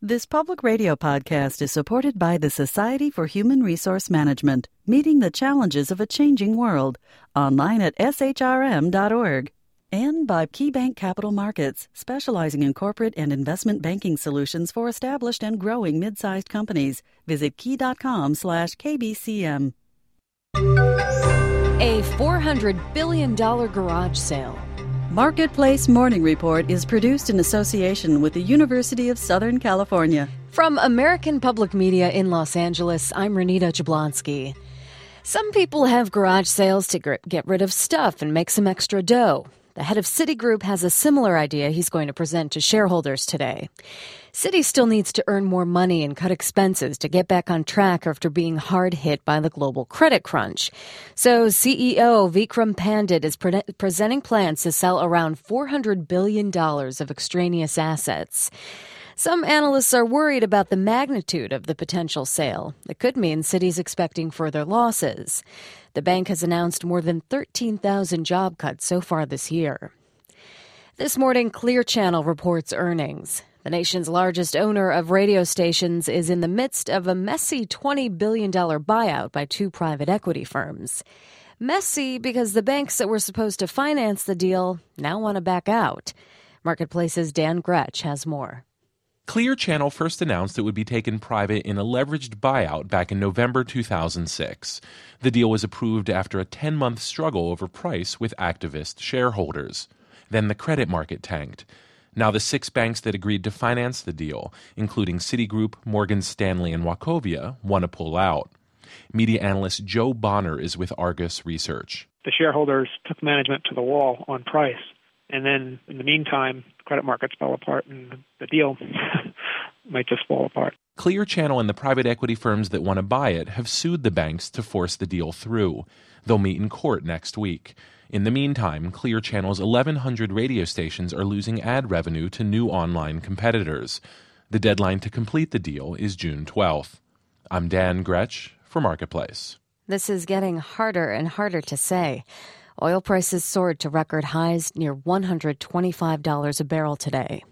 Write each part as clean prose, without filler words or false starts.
This public radio podcast is supported by the Society for Human Resource Management, meeting the challenges of a changing world, online at shrm.org. And by KeyBank Capital Markets, specializing in corporate and investment banking solutions for established and growing mid-sized companies. Visit key.com/KBCM. A $400 billion garage sale. Marketplace Morning Report is produced in association with the University of Southern California. From American Public Media in Los Angeles, I'm Renita Jablonski. Some people have garage sales to get rid of stuff and make some extra dough. The head of Citigroup has a similar idea he's going to present to shareholders today. Citi still needs to earn more money and cut expenses to get back on track after being hard hit by the global credit crunch. So CEO Vikram Pandit is presenting plans to sell around $400 billion of extraneous assets. Some analysts are worried about the magnitude of the potential sale. It could mean Citi's expecting further losses. The bank has announced more than 13,000 job cuts so far this year. This morning, Clear Channel reports earnings. The nation's largest owner of radio stations is in the midst of a messy $20 billion buyout by two private equity firms. Messy because the banks that were supposed to finance the deal now want to back out. Marketplace's Dan Gretsch has more. Clear Channel first announced it would be taken private in a leveraged buyout back in November 2006. The deal was approved after a 10-month struggle over price with activist shareholders. Then the credit market tanked. Now the 6 banks that agreed to finance the deal, including Citigroup, Morgan Stanley, and Wachovia, want to pull out. Media analyst Joe Bonner is with Argus Research. The shareholders took management to the wall on price. And then, in the meantime, credit markets fell apart and the deal might just fall apart. Clear Channel and the private equity firms that want to buy it have sued the banks to force the deal through. They'll meet in court next week. In the meantime, Clear Channel's 1,100 radio stations are losing ad revenue to new online competitors. The deadline to complete the deal is June 12th. I'm Dan Gretsch for Marketplace. This is getting harder and harder to say. Oil prices soared to record highs near $125 a barrel today.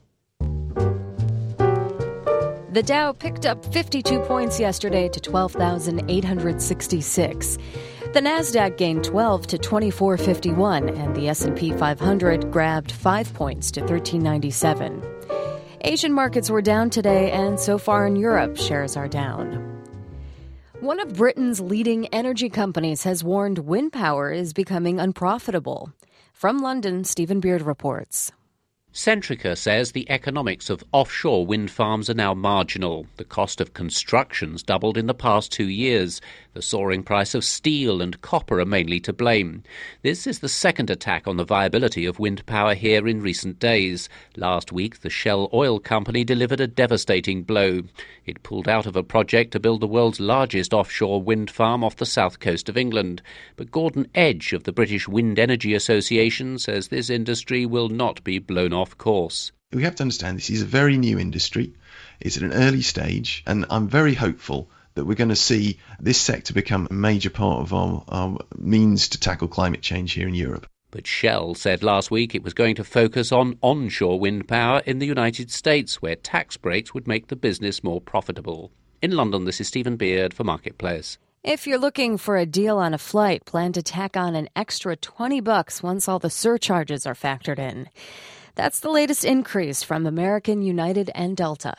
The Dow picked up 52 points yesterday to 12,866. The Nasdaq gained 12 to 2451, and the S&P 500 grabbed 5 points to 1397. Asian markets were down today, and so far in Europe, shares are down. One of Britain's leading energy companies has warned wind power is becoming unprofitable. From London, Stephen Beard reports. Centrica says the economics of offshore wind farms are now marginal. The cost of construction's doubled in the past 2 years. The soaring price of steel and copper are mainly to blame. This is the second attack on the viability of wind power here in recent days. Last week, the Shell oil company delivered a devastating blow. It pulled out of a project to build the world's largest offshore wind farm off the south coast of England. But Gordon Edge of the British Wind Energy Association says this industry will not be blown off course. We have to understand this is a very new industry. It's at an early stage, and I'm very hopeful that we're going to see this sector become a major part of our means to tackle climate change here in Europe. But Shell said last week it was going to focus on onshore wind power in the United States, where tax breaks would make the business more profitable. In London, this is Stephen Beard for Marketplace. If you're looking for a deal on a flight, plan to tack on an extra $20 once all the surcharges are factored in. That's the latest increase from American, United, and Delta.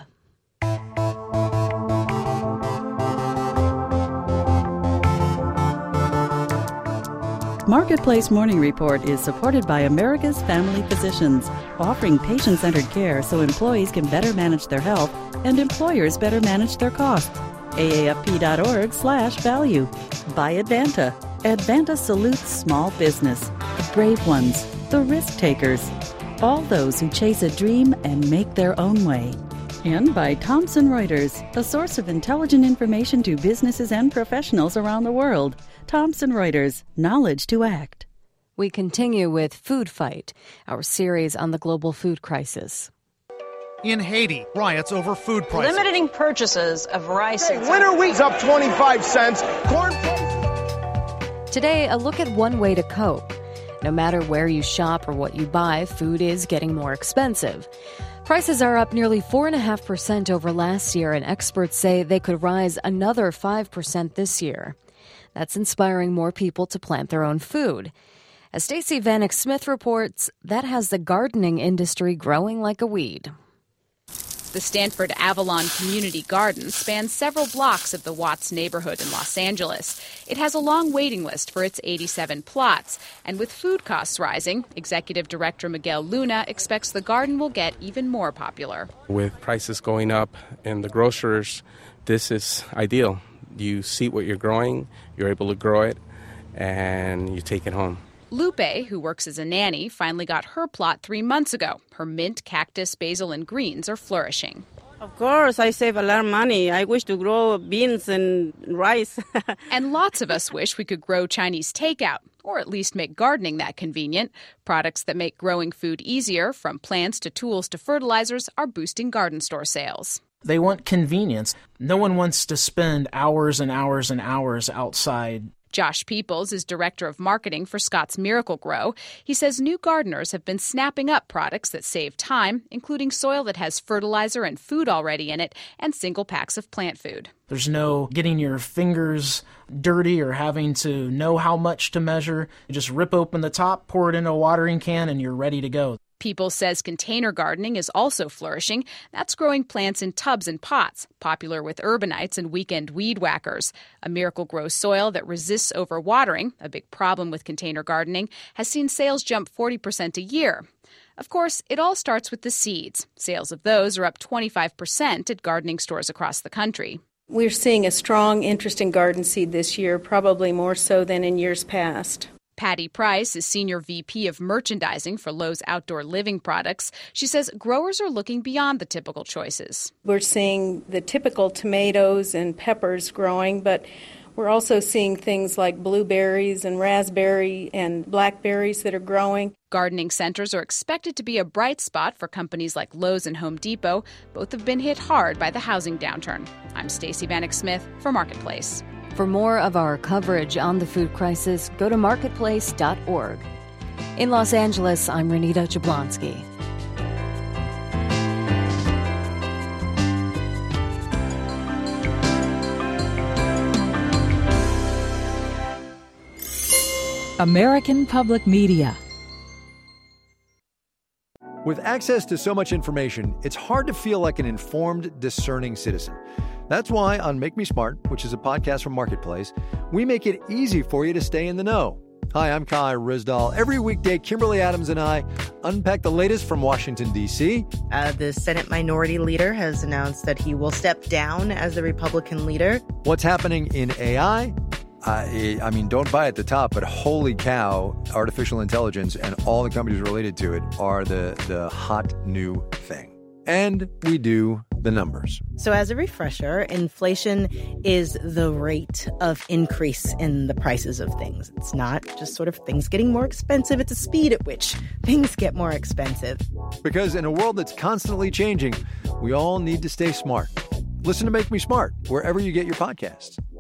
Marketplace Morning Report is supported by America's Family Physicians, offering patient-centered care so employees can better manage their health and employers better manage their costs. AAFP.org/value. By Advanta. Advanta salutes small business, the brave ones, the risk takers, all those who chase a dream and make their own way. And by Thomson Reuters, a source of intelligent information to businesses and professionals around the world. Thomson Reuters, knowledge to act. We continue with Food Fight, our series on the global food crisis. In Haiti, riots over food prices. Limiting purchases of rice. Winter wheat's up 25 cents. Corn. Today, a look at one way to cope. No matter where you shop or what you buy, food is getting more expensive. Prices are up nearly 4.5% over last year, and experts say they could rise another 5% this year. That's inspiring more people to plant their own food. As Stacey Vanek Smith reports, that has the gardening industry growing like a weed. The Stanford Avalon Community Garden spans several blocks of the Watts neighborhood in Los Angeles. It has a long waiting list for its 87 plots. And with food costs rising, Executive Director Miguel Luna expects the garden will get even more popular. With prices going up in the grocers, this is ideal. You see what you're growing, you're able to grow it, and you take it home. Lupe, who works as a nanny, finally got her plot 3 months ago. Her mint, cactus, basil, and greens are flourishing. Of course, I save a lot of money. I wish to grow beans and rice. And lots of us wish we could grow Chinese takeout, or at least make gardening that convenient. Products that make growing food easier, from plants to tools to fertilizers, are boosting garden store sales. They want convenience. No one wants to spend hours and hours and hours outside. Josh Peoples is director of marketing for Scott's Miracle-Gro. He says new gardeners have been snapping up products that save time, including soil that has fertilizer and food already in it, and single packs of plant food. There's no getting your fingers dirty or having to know how much to measure. You just rip open the top, pour it in a watering can, and you're ready to go. Peoples says container gardening is also flourishing. That's growing plants in tubs and pots, popular with urbanites and weekend weed whackers. A Miracle-Gro soil that resists overwatering, a big problem with container gardening, has seen sales jump 40% a year. Of course, it all starts with the seeds. Sales of those are up 25% at gardening stores across the country. We're seeing a strong interest in garden seed this year, probably more so than in years past. Patty Price is Senior VP of Merchandising for Lowe's Outdoor Living Products. She says growers are looking beyond the typical choices. We're seeing the typical tomatoes and peppers growing, but we're also seeing things like blueberries and raspberry and blackberries that are growing. Gardening centers are expected to be a bright spot for companies like Lowe's and Home Depot. Both have been hit hard by the housing downturn. I'm Stacey Vanek Smith for Marketplace. For more of our coverage on the food crisis, go to marketplace.org. In Los Angeles, I'm Renita Jablonski. American Public Media. With access to so much information, it's hard to feel like an informed, discerning citizen. That's why on Make Me Smart, which is a podcast from Marketplace, we make it easy for you to stay in the know. Hi, I'm Kai Rizdal. Every weekday, Kimberly Adams and I unpack the latest from Washington, D.C. The Senate Minority Leader has announced that he will step down as the Republican leader. What's happening in AI? I mean, don't buy at the top, but holy cow, artificial intelligence and all the companies related to it are the hot new thing. And we do the numbers. So as a refresher, inflation is the rate of increase in the prices of things. It's not just sort of things getting more expensive. It's a speed at which things get more expensive. Because in a world that's constantly changing, we all need to stay smart. Listen to Make Me Smart wherever you get your podcasts.